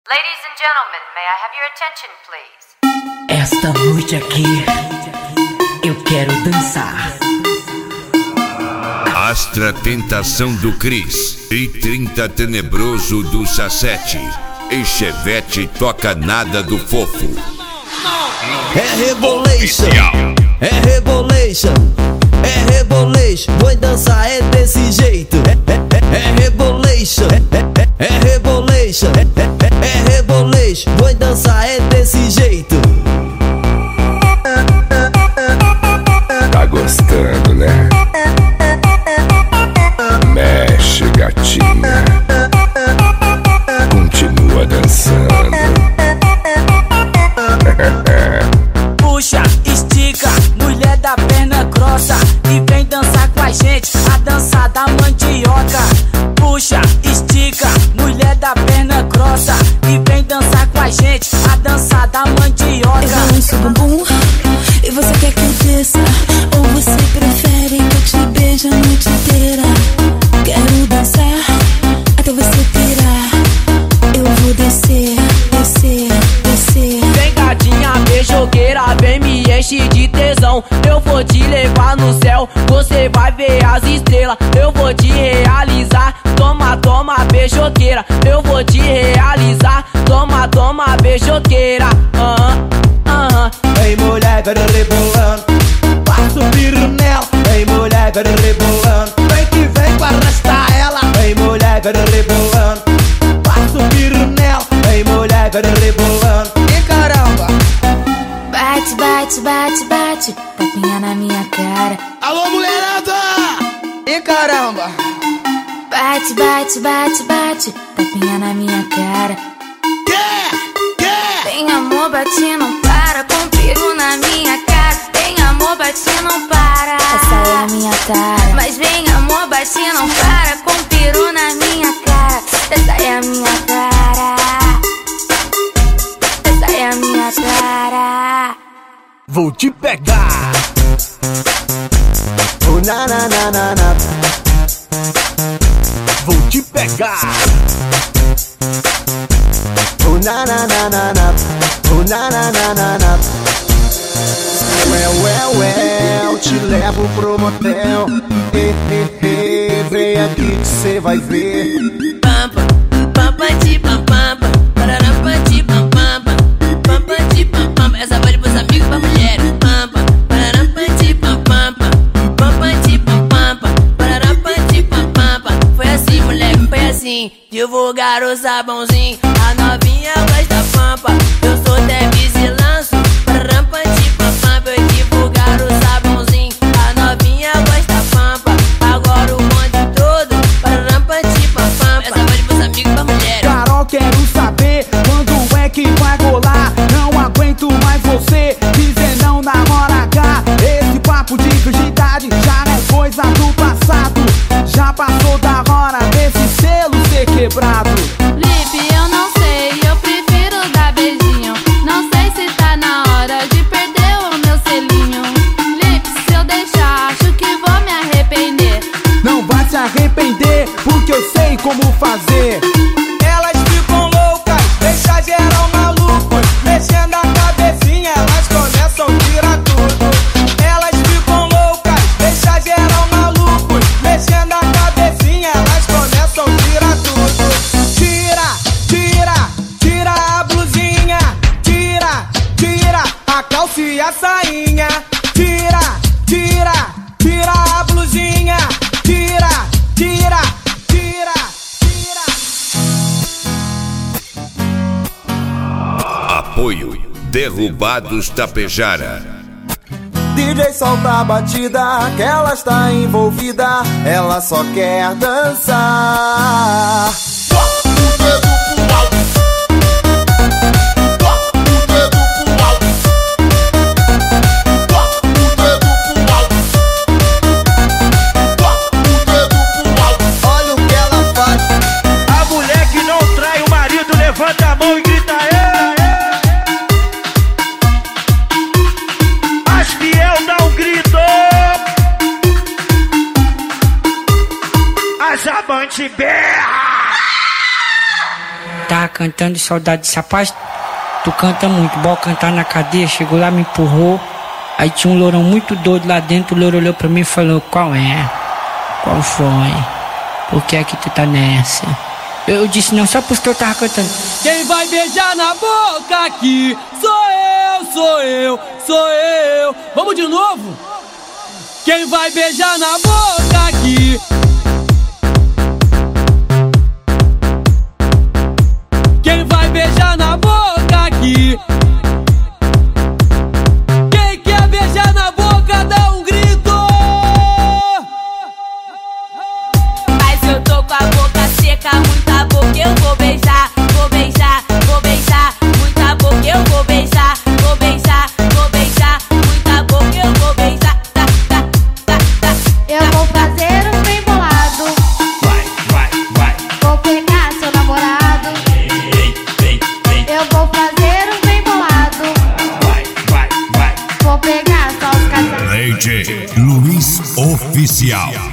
Ladies and gentlemen, may I have your attention, please? Esta noite aqui, eu quero dançar. Astra Tentação do Cris e 30 Tenebroso do Sassete. E Chevette Toca Nada do Fofo. É Rebolation, é Rebolation, é Rebolation. Vou dançar é desse jeito. É Rebolation, é Rebolation, é Rebolation. Vou dançar é desse jeito. Tá gostando, né? Mexe, gatinha. Continua dançando. Puxa, estica, mulher da perna grossa, e vem dançar com a gente, a dança da mandioca. Puxa, estica, mulher da perna grossa, e vem dançar com a gente, a dança da mandioca. Eu balanço o bumbum e você quer que eu desça, ou você prefere que eu te beije a noite inteira? Quero dançar até você pirar. Eu vou descer, descer, descer. Vem gatinha beijoqueira, vem me enche de tesão. Eu vou te levar no céu, você vai ver as estrelas. Eu vou te realizar, toma, toma beijoqueira. Eu vou te realizar, toma, toma beijoqueira. Vem mulher, vai rebolando, vai subir nela. Vem mulher, vai rebolando, vem que vem pra arrastar ela. Vem mulher, vai rebolando, vai subir nela. Vem mulher, vai rebolando. E caramba! Bate, bate, bate, bate, tapinha na minha cara. Alô, mulherada! E caramba! Bate, bate, bate, bate, tapinha na minha cara. Tem amor, bate, não para, com peru na minha cara. Tem amor, bate, não para. Essa é a minha cara. Mas vem amor, bate, não para, com peru na minha cara. Essa é a minha cara. Essa é a minha cara. Vou te pegar. Oh, na na na na na. Vou te pegar. Oh, na na na na na. Oh, na na na na na. Eu te levo pro motel. Vem aqui que cê vai ver. Pampa, pampa de pampampa, pararampa de pampampa, pampa de pampampa. Essa vale pros amigos, pra mulheres. Pampa, pararampa de pampampa, pampa de pampampa, pararampa de pampampa. Foi assim, moleque, foi assim. Divulgar o sabãozinho, a novinha gosta pampa. Eu sou Tevis e lanço, pararampa de pampampa. Eu divulgar o sabãozinho, a novinha gosta pampa. Agora o bonde todo, pararampa de pampampa. Essa vale pros amigos, pra mulheres. Carol, quero saber quando é que vai rolar. Não aguento mais você dizer não na hora H. Esse papo de virgindade já é coisa do passado. Já passou da hora desse selo ser quebrado. Lipe, eu não sei, eu prefiro dar beijinho. Não sei se tá na hora de perder o meu selinho. Lipe, se eu deixar, acho que vou me arrepender. Não vai se arrepender, porque eu sei como fazer. Elas ficam loucas, deixa geral maluco. Mexendo a cabecinha, elas começam a tirar tudo. Elas ficam loucas, deixa geral maluco. Mexendo a cabecinha, elas começam a tirar tudo. Tira, tira, tira a blusinha. Tira, tira a calça e a sainha. Tira, tira, tira a blusinha. Tira, tira, tira, tira. Apoio Derrubados Tapejara. DJ solta a batida, que ela está envolvida, ela só quer dançar. Olha o que ela faz. A mulher que não trai o marido levanta a mão e grita as fiel dá um grito. As amantes berra. Taca cantando Saudade desse rapaz. Tu canta muito, bora cantar na cadeia. Chegou lá, me empurrou. Aí tinha um lourão muito doido lá dentro. O louro olhou pra mim e falou: qual é? Qual foi? Por que é que tu tá nessa? Eu disse não, só porque eu tava cantando. Quem vai beijar na boca aqui sou eu, sou eu, sou eu. Vamos de novo? Quem vai beijar na boca aqui? Quem vai beijar na boca aqui? Quem quer beijar na boca dá um grito. Mas eu tô com a boca seca, muita boca eu vou beijar, vou beijar, vou beijar, muita boca eu vou beijar, vou beijar, vou beijar, muita boca eu vou beijar. Tá, tá, tá, tá. Eu vou fazer um bem bolado. Vai. Vou pegar seu namorado. Eu vou fazer um bem bolado. Vai. Vou pegar só os casais. DJ Luiz Oficial.